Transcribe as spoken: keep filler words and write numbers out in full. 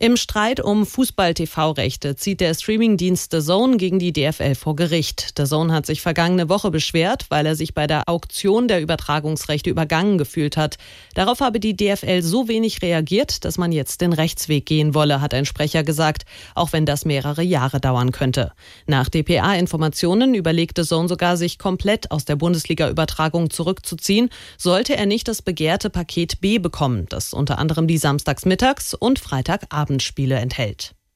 Im Streit um Fußball-T V-Rechte zieht der Streamingdienst D A Z N gegen die D F L vor Gericht. D A Z N hat sich vergangene Woche beschwert, weil er sich bei der Auktion der Übertragungsrechte übergangen gefühlt hat. Darauf habe die D F L so wenig reagiert, dass man jetzt den Rechtsweg gehen wolle, hat ein Sprecher gesagt, auch wenn das mehrere Jahre dauern könnte. Nach D P A-Informationen überlegt D A Z N sogar, sich komplett aus der Bundesliga-Übertragung zurückzuziehen, sollte er nicht das begehrte Paket B bekommen, das unter anderem die Samstagsmittags- und Freitagabendspiele enthält.